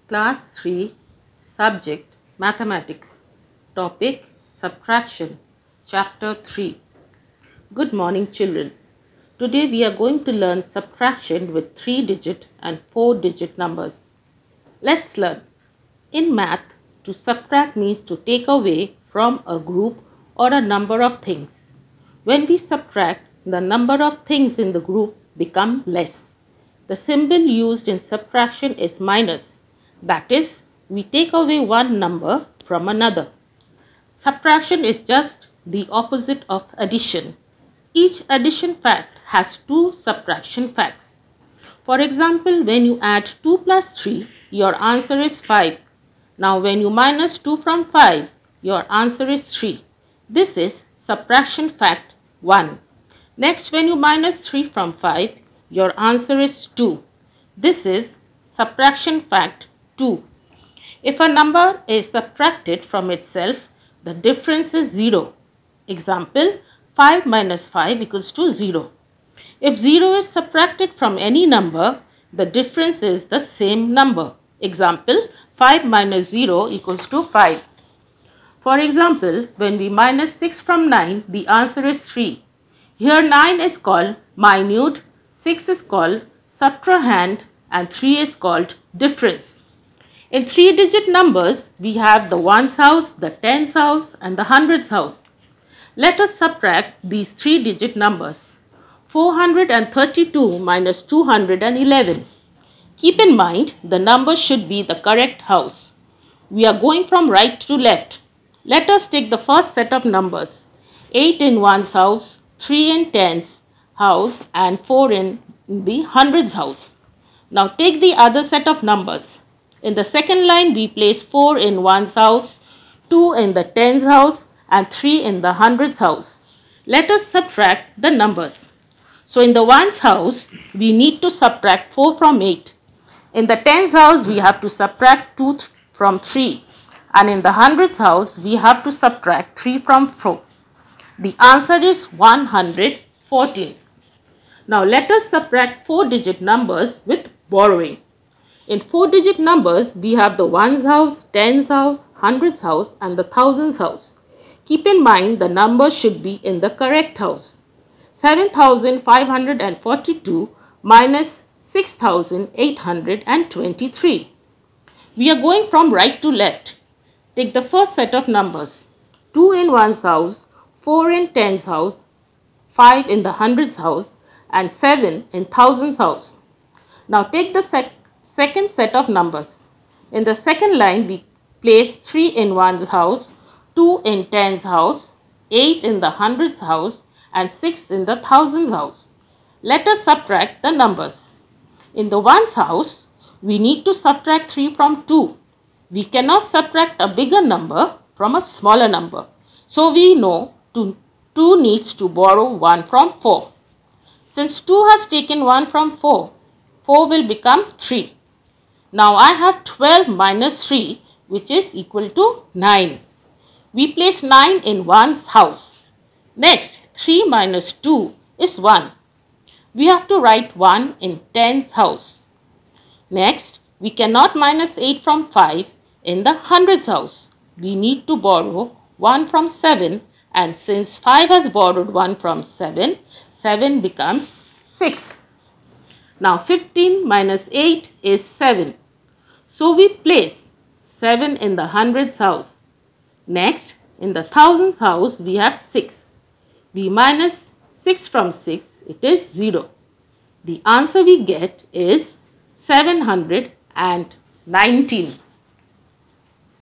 Class 3, Subject Mathematics, Topic Subtraction, Chapter 3. Good morning, children. Today we are going to learn subtraction with 3-digit and 4-digit numbers. Let's learn. In math, to subtract means to take away from a group or a number of things. When we subtract, the number of things in the group become less. The symbol used in subtraction is minus. That is, we take away one number from another. Subtraction is just the opposite of addition. Each addition fact has two subtraction facts. For example, when you add 2 plus 3, your answer is 5. Now when you minus 2 from 5, your answer is 3. This is subtraction fact 1. Next, when you minus 3 from 5, your answer is 2. This is subtraction fact 2. If a number is subtracted from itself, the difference is 0. Example, 5 minus 5 equals to 0. If 0 is subtracted from any number, the difference is the same number. Example, 5 minus 0 equals to 5. For example, when we minus 6 from 9, the answer is 3. Here 9 is called minute, 6 is called subtrahend, and 3 is called difference. In 3-digit numbers, we have the ones house, the tens house, and the hundreds house. Let us subtract these 3-digit numbers. 432 minus 211. Keep in mind, the number should be the correct house. We are going from right to left. Let us take the first set of numbers. 8 in ones house, 3 in tens house, and 4 in the hundreds house. Now take the other set of numbers. In the second line, we place 4 in ones house, 2 in the tens house, and 3 in the hundreds house. Let us subtract the numbers. So in the ones house, we need to subtract 4 from 8. In the tens house, we have to subtract 2 from 3. And in the hundreds house, we have to subtract 3 from 4. The answer is 114. Now let us subtract 4-digit numbers with borrowing. In 4-digit numbers, we have the ones house, tens house, hundreds house, and the thousands house. Keep in mind the number should be in the correct house. 7,542 minus 6,823. We are going from right to left. Take the first set of numbers. 2 in ones house, 4 in tens house, 5 in the hundreds house, and 7 in thousands house. Now take the second set of numbers. In the second line, we place 3 in ones house, 2 in tens house, 8 in the hundreds house, and 6 in the thousands house. Let us subtract the numbers. In the ones house, we need to subtract 3 from 2. We cannot subtract a bigger number from a smaller number. So we know 2 needs to borrow 1 from 4. Since 2 has taken 1 from 4, 4 will become 3. Now I have 12 minus 3, which is equal to 9. We place 9 in one's house. Next, 3 minus 2 is 1. We have to write 1 in tens house. Next, we cannot minus 8 from 5 in the hundreds house. We need to borrow 1 from 7, and since 5 has borrowed 1 from 7, 7 becomes 6. Now 15 minus 8 is 7. So we place 7 in the hundreds house. Next, in the thousands house, we have 6. We minus 6 from 6, it is 0. The answer we get is 719.